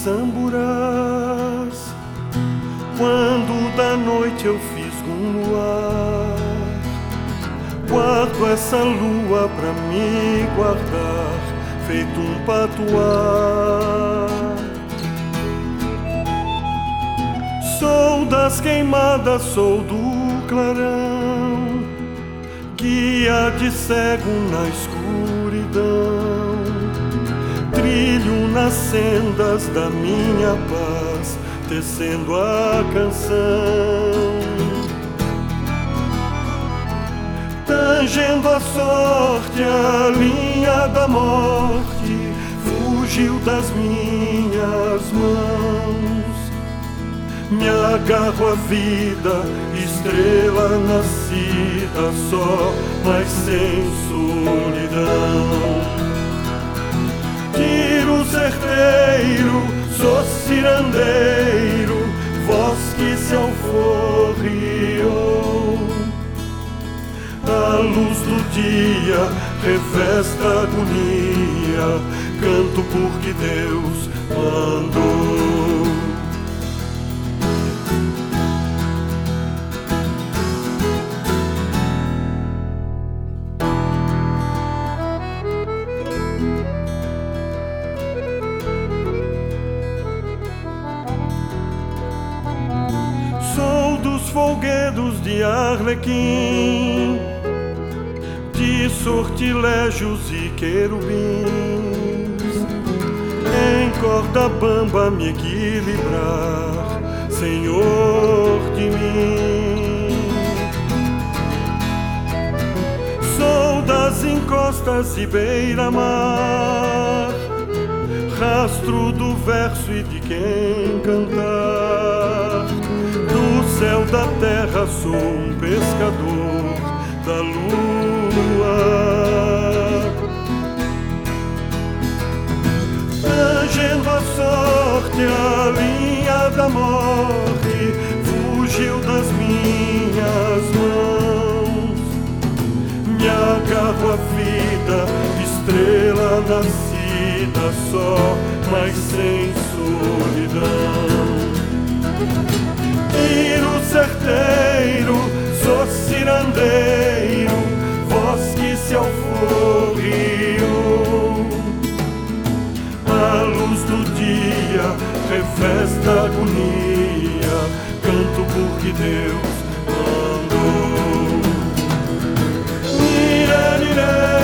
samburás, quando da noite eu fisgo um luar, guardo essa lua pra me guardar, feito um patuá. Sou das queimadas, sou do clarão, guia de cego na escuridão, trilho nas sendas da minha paz, tecendo a canção, tangendo a sorte, a linha da morte fugiu das minhas mãos. Me agarro à vida, estrela nascida só, mas sem solidão. Tiro certeiro, sou cirandeiro, voz que se alforriou. A luz do dia revesta agonia, canto porque Deus mandou. Sou dos folguedos de Arlequim, de sortilégios e querubins, em corda bamba me equilibrar, Senhor de mim. Sou das encostas e beira-mar, rastro do verso e de quem cantar. Do céu da terra sou um pescador da lua, tangendo a sorte, a linha da morte fugiu das minhas mãos. Me agarro à vida, estrela nascida só, mas sem solidão. Tiro certeiro, sou cirandeiro, voz que se alforriou. A luz do dia revesta agonia, canto porque Deus mandou. Nirê, nirê.